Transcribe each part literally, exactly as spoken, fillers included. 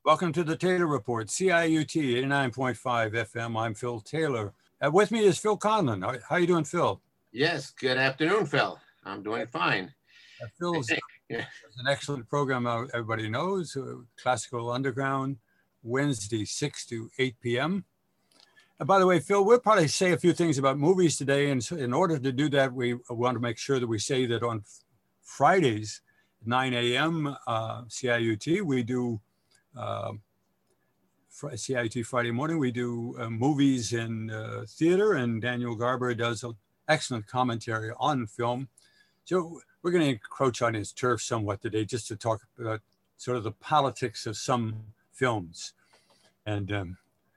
Welcome to the Taylor Report, C I U T eighty-nine point five F M. I'm Phil Taylor. Uh, with me is Phil Conlon. How, how you doing, Phil? Yes, good afternoon, Phil. I'm doing fine. Uh, Phil's Yeah. an excellent program uh, everybody knows, uh, Classical Underground, Wednesday, six to eight p m And by the way, Phil, we'll probably say a few things about movies today. And so in order to do that, we want to make sure that we say that on Fridays, nine a m, uh, C I U T, we do uh, C I U T Friday morning, we do uh, movies in uh, theater, and Daniel Garber does an excellent commentary on film. So we're going to encroach on his turf somewhat today, just to talk about sort of the politics of some films. And um,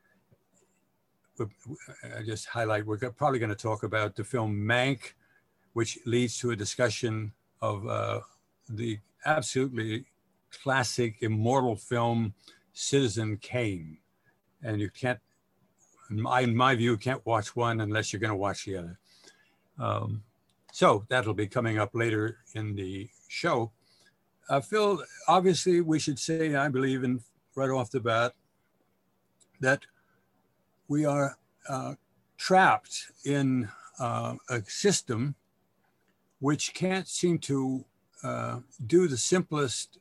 I just highlight, we're probably going to talk about the film Mank, which leads to a discussion of uh, the absolutely classic, immortal film, Citizen Kane. And you can't, in my, in my view, can't watch one unless you're going to watch the other. Um, so that'll be coming up later in the show. Uh, Phil, obviously we should say, I believe in right off the bat, that we are uh, trapped in uh, a system which can't seem to uh, do the simplest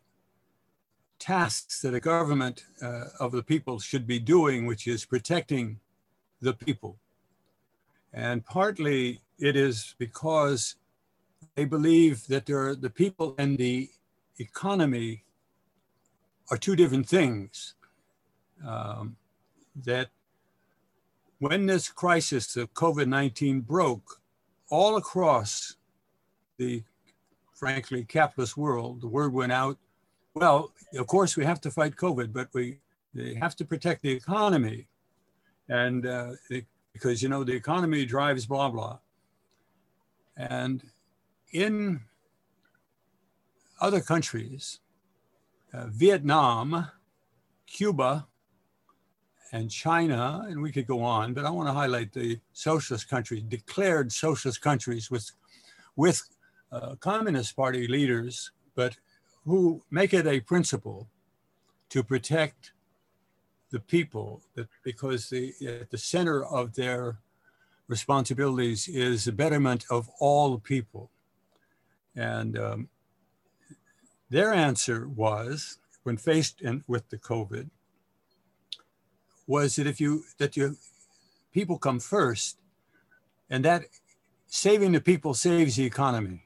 tasks that a government uh, of the people should be doing, which is protecting the people. And partly it is because they believe that there are, the people and the economy are two different things. Um, that when this crisis of COVID nineteen broke all across the, frankly, capitalist world, the word went out, well, of course we have to fight COVID, but we they have to protect the economy. And uh, it, because, you know, the economy drives blah, blah. And in other countries, uh, Vietnam, Cuba, and China, and we could go on, but I want to highlight the socialist countries, declared socialist countries with, with uh, Communist Party leaders, but who make it a principle to protect the people, that because the, at the center of their responsibilities is the betterment of all people. And um, their answer was, when faced in, with the COVID, was that if you, that you, people come first, and that saving the people saves the economy.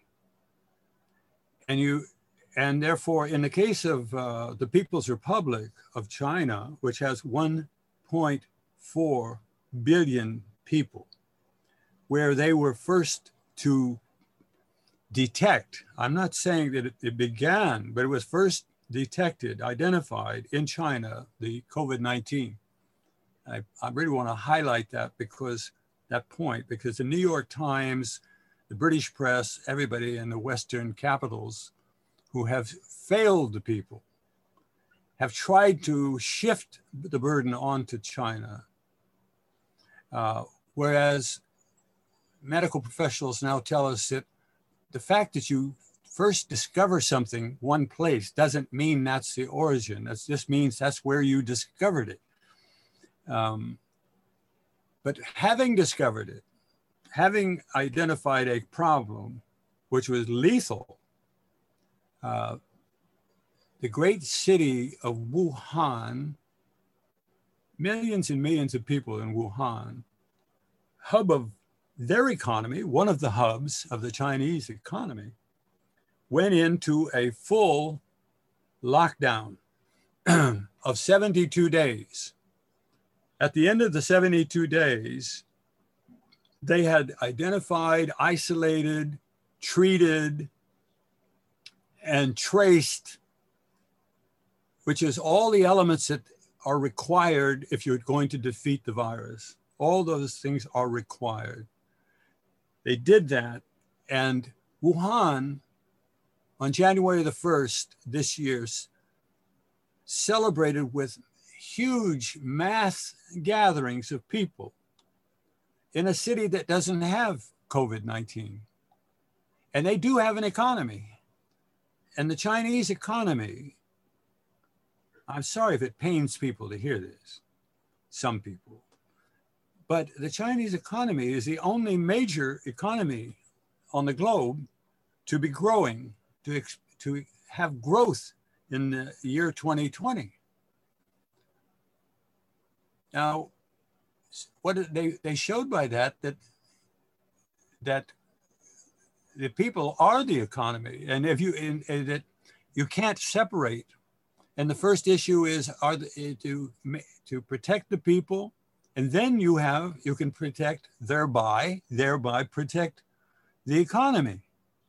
And you, and therefore, in the case of uh, the People's Republic of China, which has one point four billion people, where they were first to detect, I'm not saying that it, it began, but it was first detected, identified in China, the COVID nineteen. I, I really want to highlight that because that point, because the New York Times, the British press, everybody in the Western capitals who have failed the people, have tried to shift the burden onto China. Uh, whereas medical professionals now tell us that the fact that you first discover something one place doesn't mean that's the origin. That just means that's where you discovered it. Um, but having discovered it, having identified a problem which was lethal, uh, the great city of Wuhan, millions and millions of people in Wuhan, hub of their economy, one of the hubs of the Chinese economy, went into a full lockdown of seventy-two days. At the end of the seventy-two days, they had identified, isolated, treated, and traced, which is all the elements that are required if you're going to defeat the virus. All those things are required. They did that, and Wuhan, on January the first this year, celebrated with huge mass gatherings of people in a city that doesn't have COVID nineteen. And they do have an economy. And the Chinese economy I'm sorry if it pains people to hear this, some people, but the Chinese economy is the only major economy on the globe to be growing, to, to have growth in the year twenty twenty. Now, what did they, they showed by that, that, that the people are the economy. And if you, in, in, that you can't separate. And the first issue is are the, to, to protect the people. And then you have, you can protect thereby, thereby protect the economy.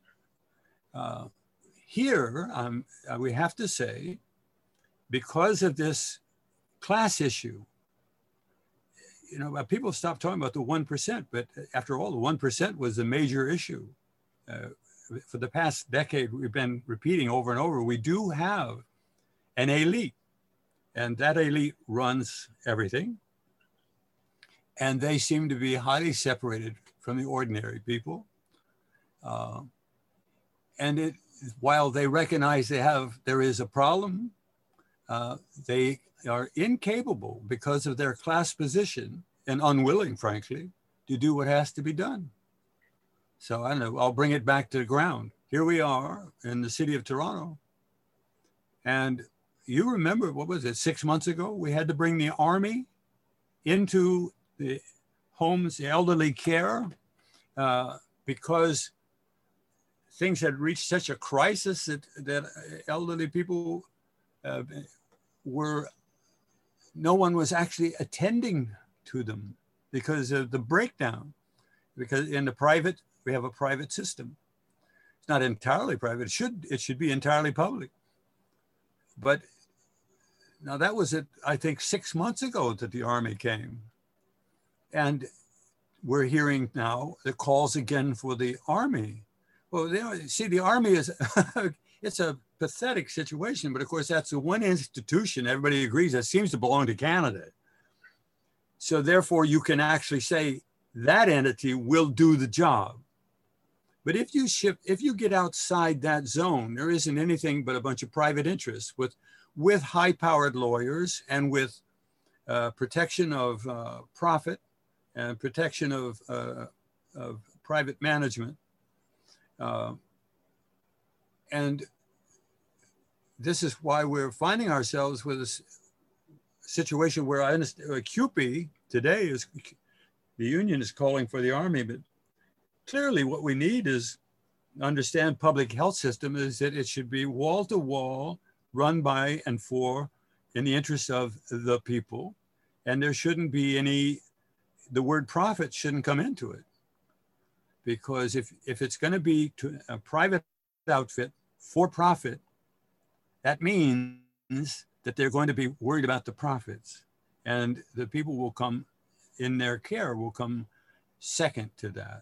Uh, here, um, we have to say, because of this class issue, you know, people stopped talking about the one percent, but after all, the one percent was the major issue. Uh, for the past decade, we've been repeating over and over, we do have an elite, and that elite runs everything. And they seem to be highly separated from the ordinary people. Uh, and it, while they recognize they have, there is a problem, uh, they are incapable because of their class position and unwilling, frankly, to do what has to be done. So I don't know, I'll bring it back to the ground. Here we are in the city of Toronto. And you remember, what was it, six months ago, we had to bring the army into the homes, the elderly care, uh, because things had reached such a crisis that, that elderly people uh, were, no one was actually attending to them because of the breakdown. Because in the private, we have a private system. It's not entirely private, it should, it should be entirely public. But now that was it, I think six months ago that the army came. And we're hearing now the calls again for the army. Well, you know, see, the army is, it's a pathetic situation, but of course that's the one institution, everybody agrees, that seems to belong to Canada. So therefore you can actually say that entity will do the job. But if you ship, if you get outside that zone, there isn't anything but a bunch of private interests with, with high-powered lawyers and with uh, protection of uh, profit and protection of, uh, of private management. Uh, and this is why we're finding ourselves with a situation where I understand uh, C U P E today is, the union is calling for the army, but clearly what we need is understand public health system is that it should be wall to wall, run by and for, in the interest of the people. And there shouldn't be any, the word profit shouldn't come into it. Because if, if it's going to be to a private outfit for profit, that means that they're going to be worried about the profits. And the people will come in their care will come second to that.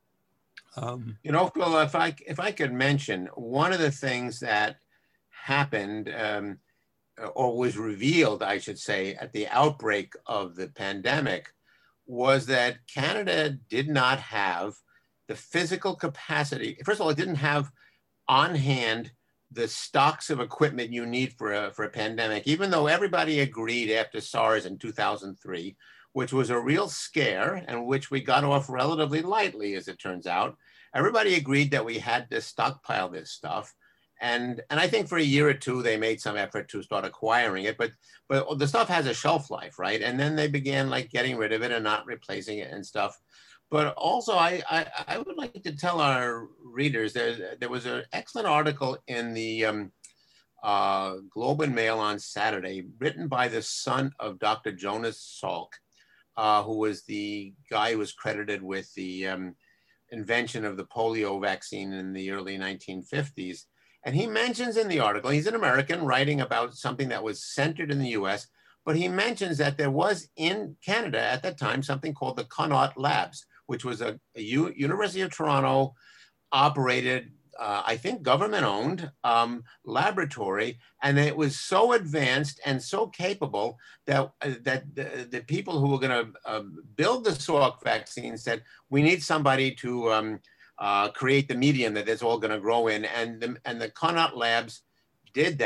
Um, you know, Phil, if I, if I could mention, one of the things that happened um, or was revealed, I should say, at the outbreak of the pandemic was that Canada did not have the physical capacity. First of all, it didn't have on hand the stocks of equipment you need for a, for a pandemic, even though everybody agreed after SARS in two thousand three, which was a real scare and which we got off relatively lightly, as it turns out. Everybody agreed that we had to stockpile this stuff. And, and I think for a year or two, they made some effort to start acquiring it, but, but the stuff has a shelf life, right? And then they began like getting rid of it and not replacing it and stuff. But also, I, I, I would like to tell our readers, there, there was an excellent article in the um, uh, Globe and Mail on Saturday, written by the son of Doctor Jonas Salk, uh, who was the guy who was credited with the um, invention of the polio vaccine in the early nineteen fifties. And he mentions in the article, he's an American writing about something that was centered in the U S, but he mentions that there was in Canada at that time something called the Connaught Labs, which was a, a U, University of Toronto operated, uh, I think government owned um, laboratory. And it was so advanced and so capable that, uh, that the, the people who were gonna uh, build the Salk vaccine said, we need somebody to um, uh, create the medium that it's all gonna grow in. And the, and the Connaught Labs did that.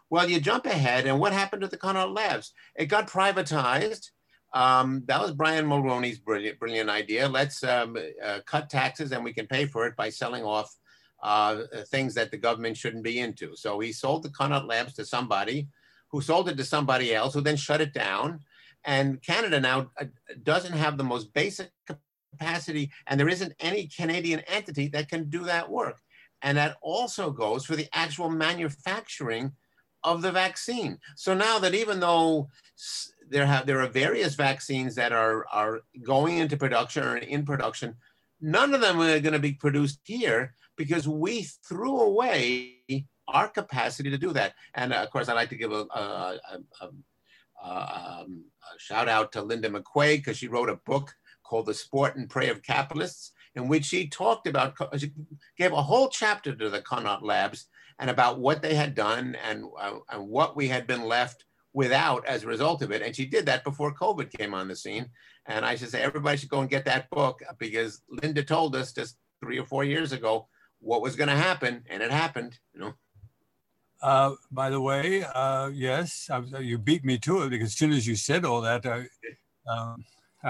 Well, you jump ahead, and what happened to the Connaught Labs? It got privatized. Um, that was Brian Mulroney's brilliant, brilliant idea. Let's um, uh, cut taxes, and we can pay for it by selling off uh, things that the government shouldn't be into. So he sold the Connaught Labs to somebody, who sold it to somebody else, who then shut it down. And Canada now doesn't have the most basic capacity, and there isn't any Canadian entity that can do that work. And that also goes for the actual manufacturing of the vaccine. So now that even though there have there are various vaccines that are, are going into production or in production, none of them are going to be produced here because we threw away our capacity to do that. And uh, of course, I'd like to give a, a, a, a, um, a shout out to Linda McQuaig, because she wrote a book called The Sport and Prey of Capitalists, in which she talked about, she gave a whole chapter to the Connaught Labs and about what they had done and, uh, and what we had been left without as a result of it. And she did that before COVID came on the scene. And I should say, everybody should go and get that book, because Linda told us just three or four years ago what was gonna happen, and it happened, you know. Uh, by the way, uh, yes, I, you beat me to it, because as soon as you said all that, I, um,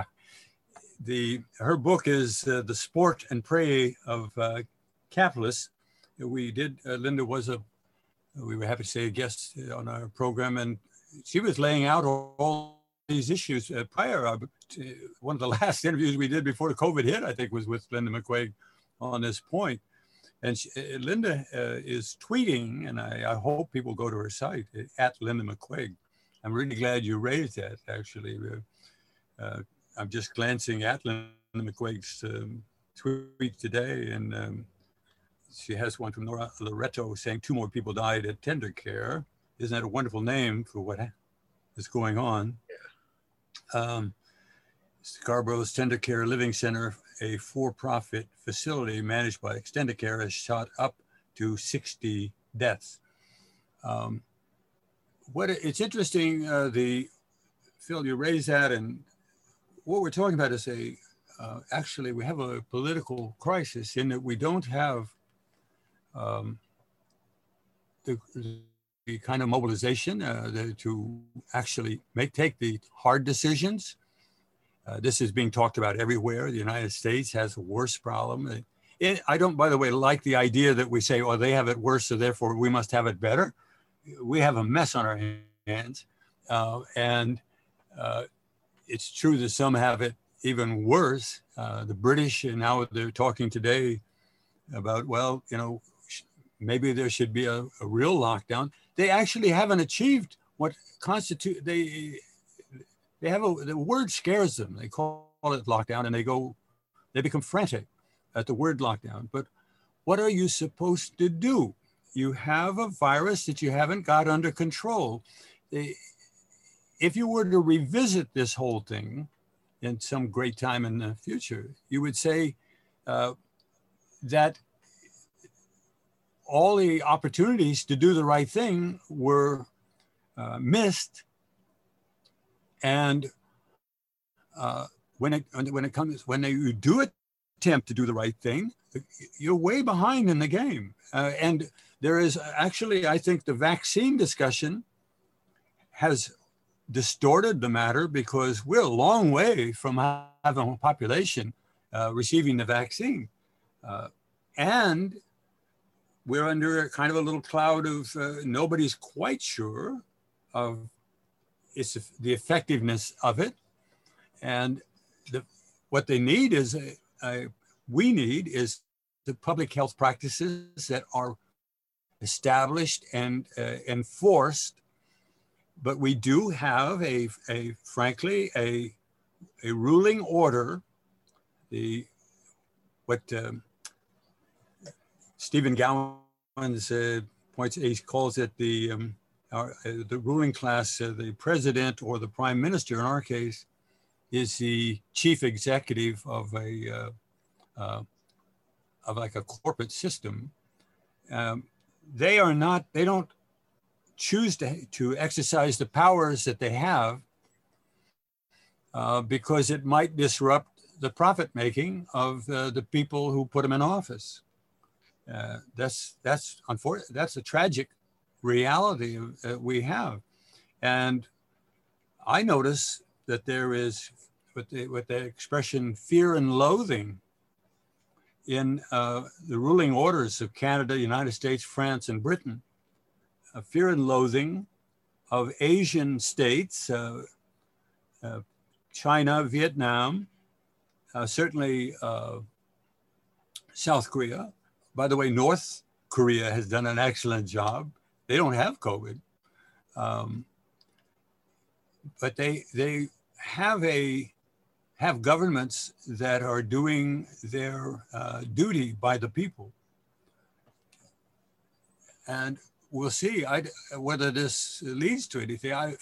the her book is uh, The Sport and Prey of uh, Capitalists. We did, uh, Linda was a, we were happy to say a guest on our program, and she was laying out all, all these issues uh, prior. Uh, to one of the last interviews we did before the COVID hit, I think, was with Linda McQuaig on this point. And she, uh, Linda uh, is tweeting, and I, I hope people go to her site, uh, at Linda McQuaig. I'm really glad you raised that, actually. Uh, uh, I'm just glancing at Linda McQuaig's um, tweet today, and um, she has one from Nora Loretto saying two more people died at TenderCare. Isn't that a wonderful name for what is going on? Yeah. Um, Scarborough's TenderCare Living Center, a for-profit facility managed by Extendicare, has shot up to sixty deaths. Um, what it's interesting, uh, the Phil, you raised that, and what we're talking about is a uh, actually we have a political crisis in that we don't have um, the, the kind of mobilization uh, the, to actually make take the hard decisions. Uh, this is being talked about everywhere. The United States has a worse problem. It, I don't, by the way, like the idea that we say, oh, they have it worse, so therefore we must have it better. We have a mess on our hands. Uh, and uh, it's true that some have it even worse. Uh, the British, and now they're talking today about, well, you know, maybe there should be a, a real lockdown. They actually haven't achieved what constitute, they, They have a, the word scares them. They call it lockdown, and they go, they become frantic at the word lockdown. But what are you supposed to do? You have a virus that you haven't got under control. They, if you were to revisit this whole thing in some great time in the future, you would say uh, that all the opportunities to do the right thing were uh, missed. And uh, when it when it comes when they, you do attempt to do the right thing, you're way behind in the game. Uh, and there is actually, I think, the vaccine discussion has distorted the matter, because we're a long way from having a population uh, receiving the vaccine, uh, and we're under a kind of a little cloud of uh, nobody's quite sure of it's the effectiveness of it. And the, what they need is, a, a, we need is the public health practices that are established and uh, enforced. But we do have a, a frankly, a, a ruling order, the, what um, Stephen Gowans uh, points, he calls it the, um, Our, uh, the ruling class, uh, the president or the prime minister in our case, is the chief executive of a uh, uh, of like a corporate system. Um, they are not. They don't choose to to exercise the powers that they have uh, because it might disrupt the profit making of uh, the people who put them in office. Uh, that's that's unfortunate. That's a tragic reality that we have. And I notice that there is, with the, with the expression fear and loathing in uh, the ruling orders of Canada, United States, France, and Britain, uh, fear and loathing of Asian states, uh, uh, China, Vietnam, uh, certainly uh, South Korea. By the way, North Korea has done an excellent job. They don't have COVID, um, but they they have a have governments that are doing their uh, duty by the people. And we'll see I, whether this leads to anything. I,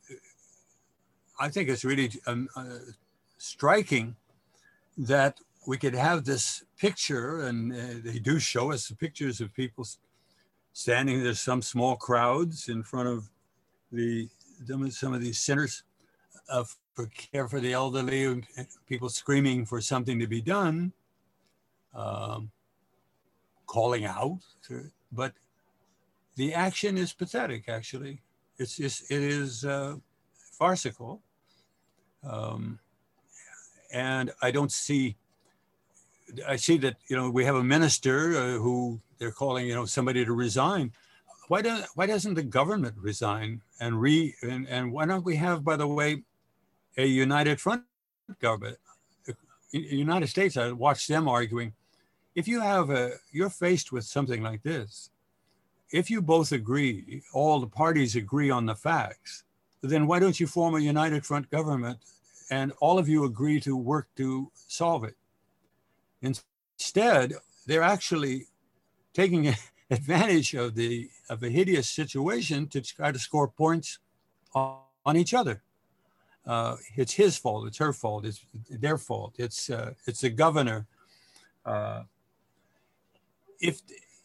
I think it's really um, uh, striking that we could have this picture, and uh, they do show us the pictures of people standing. There's some small crowds in front of the some of these centers uh, for care for the elderly, and people screaming for something to be done, um, calling out. But the action is pathetic. Actually, it's just it is uh, farcical. Um, and I don't see, I see that, you know, we have a minister uh, who they're calling, you know, somebody to resign. Why, do, why doesn't the government resign and re, and, and why don't we have, by the way, a united front government? In the United States, I watched them arguing, if you have a, you're faced with something like this, if you both agree, all the parties agree on the facts, then why don't you form a united front government and all of you agree to work to solve it? Instead, they're actually taking advantage of the of a hideous situation to try to score points on, on each other. Uh, it's his fault. It's her fault. It's their fault. It's uh, it's the governor. Uh, if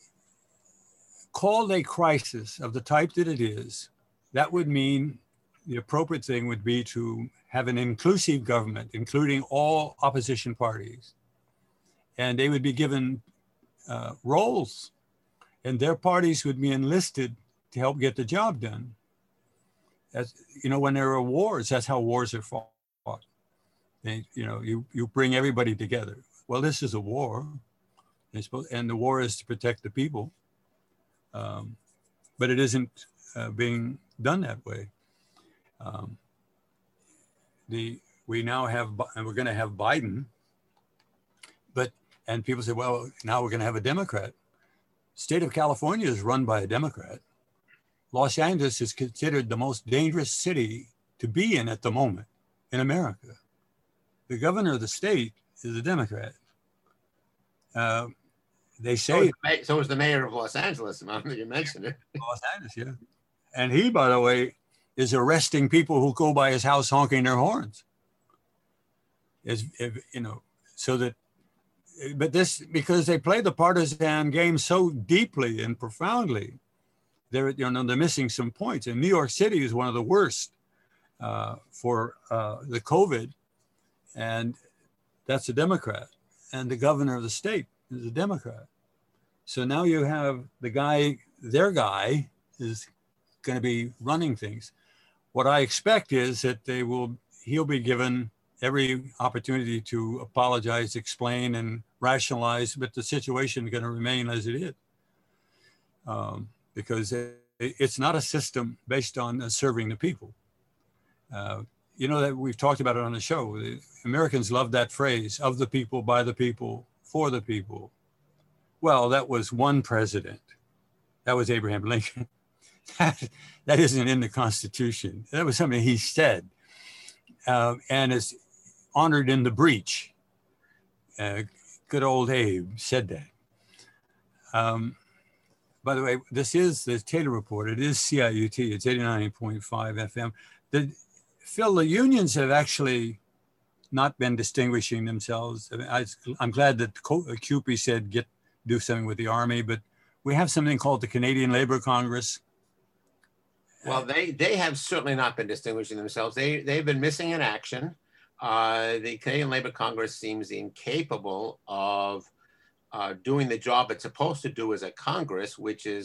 called a crisis of the type that it is, that would mean the appropriate thing would be to have an inclusive government, including all opposition parties. And they would be given uh, roles, and their parties would be enlisted to help get the job done. As, you know, when there are wars, that's how wars are fought. They, you know, you, you bring everybody together. Well, this is a war, and the war is to protect the people. Um, but it isn't uh, being done that way. Um, the we now have, and we're going to have Biden, but and people say, well, now we're going to have a Democrat. State of California is run by a Democrat. Los Angeles is considered the most dangerous city to be in at the moment in America. The governor of the state is a Democrat. Uh, they say so is, the, so is the mayor of Los Angeles. I don't think you mentioned it. Los Angeles, yeah, and he, by the way, is arresting people who go by his house honking their horns. Is, if, you know, so that, but this, because they play the partisan game so deeply and profoundly, they're, you know, they're missing some points. And New York City is one of the worst uh, for uh, the COVID, and that's a Democrat. And the governor of the state is a Democrat. So now you have the guy, their guy is going to be running things. What I expect is that they will, he'll be given every opportunity to apologize, explain, and rationalize, but the situation is going to remain as it is. Um, because it, it's not a system based on uh, serving the people. Uh, you know that we've talked about it on the show. The Americans love that phrase, of the people, by the people, for the people. Well, that was one president. That was Abraham Lincoln. That, that isn't in the Constitution. That was something he said, uh, and is honored in the breach. Uh, good old Abe said that. Um, by the way, this is the Taylor Report. It is C I U T. It's eighty-nine point five F M. The, Phil, the unions have actually not been distinguishing themselves. I mean, I, I'm glad that C U P E said get do something with the Army, but we have something called the Canadian Labour Congress. Well, they, they have certainly not been distinguishing themselves. They, they've been missing in action. Uh, the Canadian Labour Congress seems incapable of uh, doing the job it's supposed to do as a Congress, which is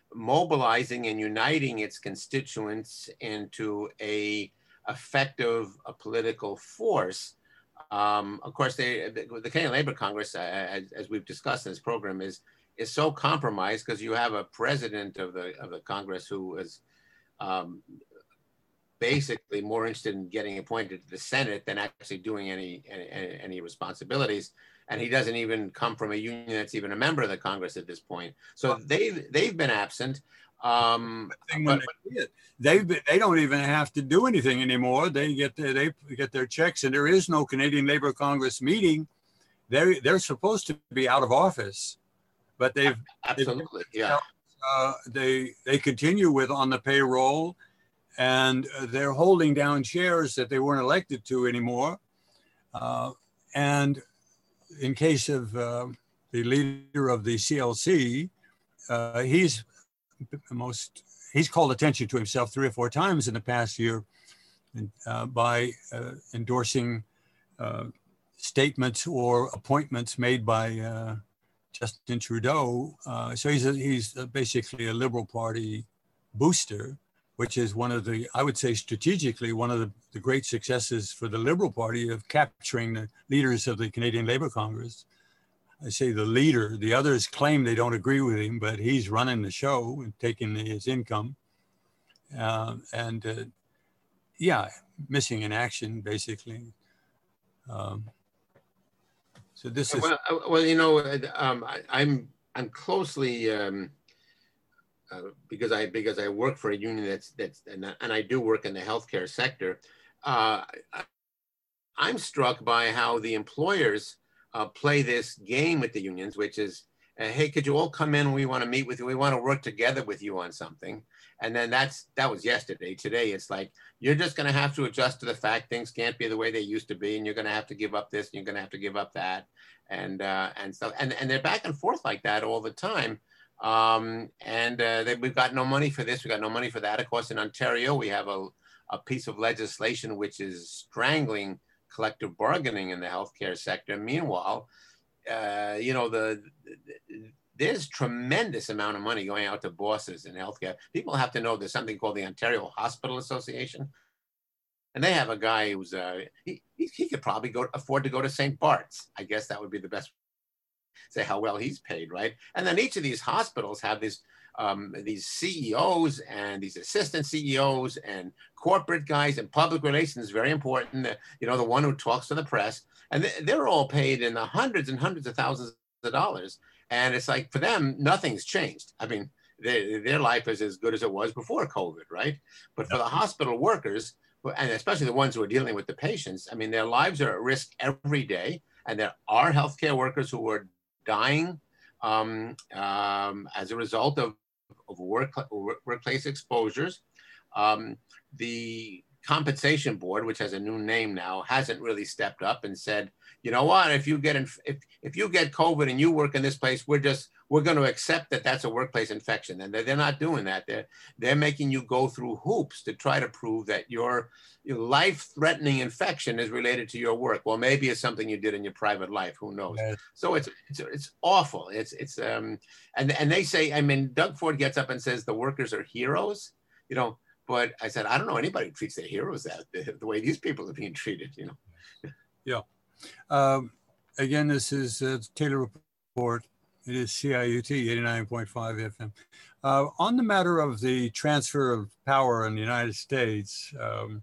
mobilizing and uniting its constituents into a effective a political force. Um, of course, they, the, the Canadian Labour Congress, uh, as, as we've discussed in this program, is is so compromised because you have a president of the of the Congress who is um, basically more interested in getting appointed to the Senate than actually doing any, any any responsibilities, and he doesn't even come from a union that's even a member of the Congress at this point. So they've they've been absent. Um, but, they, they've been, they don't even have to do anything anymore. They get their, they get their checks, and there is no Canadian Labour Congress meeting. They they're supposed to be out of office, but they've absolutely they've, yeah. Uh, they they continue with on the payroll, and they're holding down chairs that they weren't elected to anymore. Uh, and in case of uh, the leader of the C L C, uh, he's most he's called attention to himself three or four times in the past year uh, by uh, endorsing uh, statements or appointments made by uh, Justin Trudeau. Uh, so he's a, he's basically a Liberal Party booster, which is one of the, I would say strategically, one of the, the great successes for the Liberal Party of capturing the leaders of the Canadian Labour Congress. I say the leader, the others claim they don't agree with him, but he's running the show and taking his income. Uh, and uh, yeah, missing in action, basically. Um, so this is- Well, well you know, um, I, I'm, I'm closely, um, Uh, because I because I work for a union that's that's and, and I do work in the healthcare sector, uh, I, I'm struck by how the employers uh, play this game with the unions, which is, uh, hey, could you all come in? We want to meet with you. We want to work together with you on something. And then that's that was yesterday. Today it's like you're just going to have to adjust to the fact things can't be the way they used to be, and you're going to have to give up this, and you're going to have to give up that, and uh, and so and and they're back and forth like that all the time. Um, and uh, they, we've got no money for this. We got no money for that. Of course, in Ontario, we have a, a piece of legislation which is strangling collective bargaining in the healthcare sector. Meanwhile, uh, you know, the, the there's tremendous amount of money going out to bosses in healthcare. People have to know there's something called the Ontario Hospital Association. And they have a guy who's, uh, he, he could probably go afford to go to Saint Bart's. I guess that would be the best say how well he's paid, right? And then each of these hospitals have these um, these C E Os and these assistant C E Os and corporate guys, and public relations, very important, you know, the one who talks to the press. And they're all paid in the hundreds and hundreds of thousands of dollars. And it's like, for them, nothing's changed. I mean, they, their life is as good as it was before COVID, right? But for the hospital workers, and especially the ones who are dealing with the patients, I mean, their lives are at risk every day. And there are healthcare workers who are dying um, um, as a result of, of work, workplace exposures. Um, the compensation board, which has a new name now, hasn't really stepped up and said, you know what, if you get inf if, if you get COVID and you work in this place, we're just, we're going to accept that that's a workplace infection. And they're, they're not doing that. They're, they're making you go through hoops to try to prove that your, your life-threatening infection is related to your work. Well, maybe it's something you did in your private life. Who knows? Yes. So it's, it's, it's awful. It's, it's, um, and, and they say, I mean, Doug Ford gets up and says the workers are heroes, you know, but I said, I don't know anybody who treats their heroes that the, the way these people are being treated, you know? Yeah. Um, again, this is uh, Taylor Report. It is C I U T eighty-nine point five F M. Uh, on the matter of the transfer of power in the United States, um,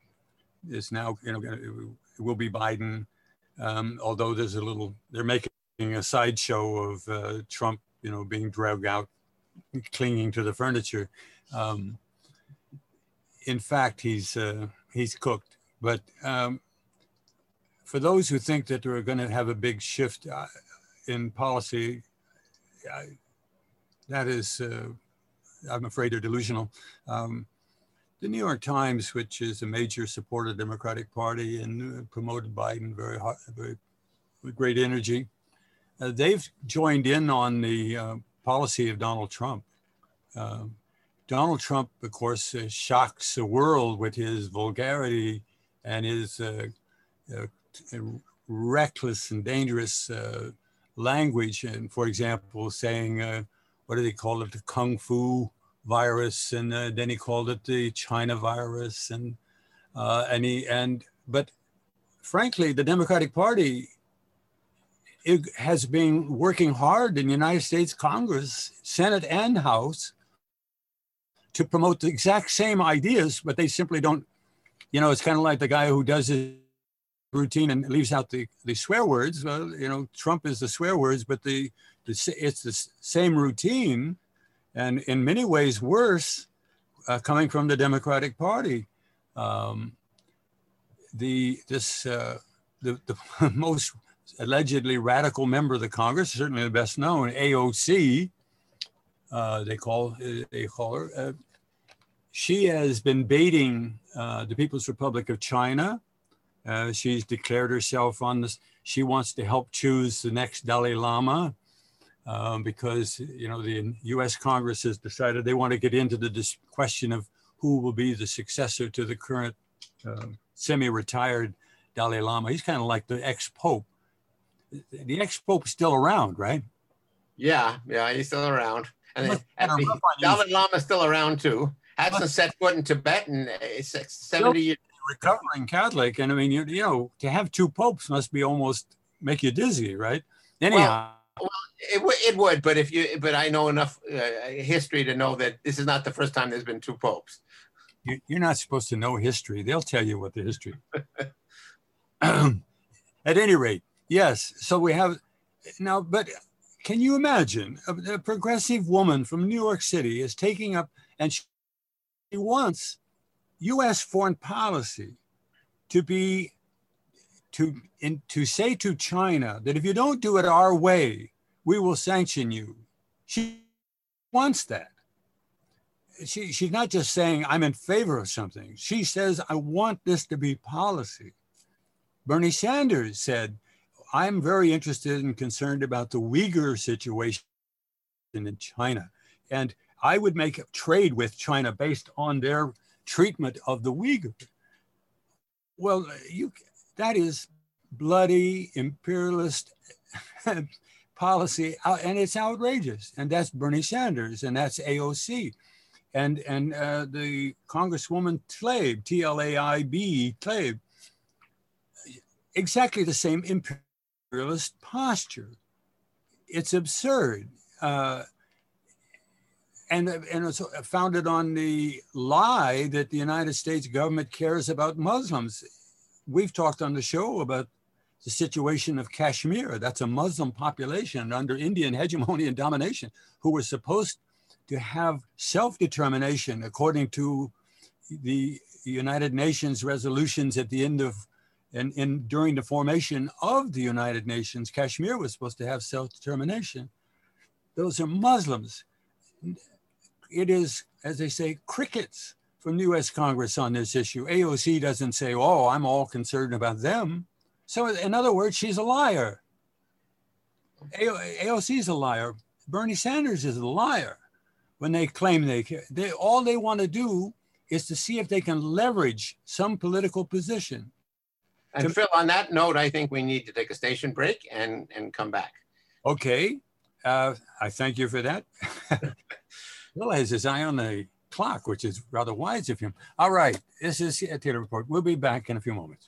is now, you know, it will be Biden, um, although there's a little, they're making a sideshow of uh, Trump, you know, being dragged out, clinging to the furniture. Um, in fact, he's, uh, he's cooked. But um, for those who think that we're going to have a big shift uh, in policy, I, that is, uh, I'm afraid, are delusional. Um, the New York Times, which is a major supporter of the Democratic Party and uh, promoted Biden very, hard, very with great energy, uh, they've joined in on the uh, policy of Donald Trump. Uh, Donald Trump, of course, uh, shocks the world with his vulgarity and his uh, uh, reckless and dangerous uh, language. And for example, saying, uh, what did he call it? The Kung Fu virus. And uh, then he called it the China virus. And, uh, and he, and, but frankly, the Democratic Party, it has been working hard in the United States Congress, Senate and House, to promote the exact same ideas, but they simply don't, you know, it's kind of like the guy who does his routine and leaves out the, the swear words. Well, you know, Trump is the swear words, but the, the it's the same routine, and in many ways worse, uh, coming from the Democratic Party. Um, the this uh, the the most allegedly radical member of the Congress, certainly the best known, A O C, uh, they call they call her. Uh, she has been baiting uh, the People's Republic of China. Uh, she's declared herself on this. She wants to help choose the next Dalai Lama um, because, you know, the U S Congress has decided they want to get into the dis- question of who will be the successor to the current uh, semi-retired Dalai Lama. He's kind of like the ex-Pope. The ex-Pope is still around, right? Yeah, yeah, he's still around. And, the, and the Dalai Lama is still around too. Hasn't set foot in Tibet in seventy years. Recovering Catholic, and I mean, you, you know, to have two popes must be almost make you dizzy, right? Anyhow, well, well it, w- it would, but if you, but I know enough uh, history to know that this is not the first time there's been two popes. You, you're not supposed to know history; they'll tell you what the history. At any rate, yes. So we have now, but can you imagine a, a progressive woman from New York City is taking up, and she wants U S foreign policy to be to in, to say to China that if you don't do it our way, we will sanction you. She wants that. She, she's not just saying I'm in favor of something. She says I want this to be policy. Bernie Sanders said, I'm very interested and concerned about the Uyghur situation in China, and I would make a trade with China based on their treatment of the Uyghur. Well, you that is bloody imperialist policy, and it's outrageous. And that's Bernie Sanders, and that's A O C, and and uh, the Congresswoman Tlaib, T L A I B, Tlaib, exactly the same imperialist posture. It's absurd. Uh, And, and it's founded on the lie that the United States government cares about Muslims. We've talked on the show about the situation of Kashmir. That's a Muslim population under Indian hegemony and domination who were supposed to have self-determination according to the United Nations resolutions at the end of, and, and during the formation of the United Nations. Kashmir was supposed to have self-determination. Those are Muslims. It is, as they say, crickets from the U S Congress on this issue. A O C doesn't say, oh, I'm all concerned about them. So in other words, she's a liar. A O C is a liar. Bernie Sanders is a liar when they claim they care. They, all they want to do is to see if they can leverage some political position. And to, Phil, on that note, I think we need to take a station break and, and come back. Okay. Uh, I thank you for that. Realize his eye on the clock, which is rather wise of him. All right, this is the Taylor Report. We'll be back in a few moments.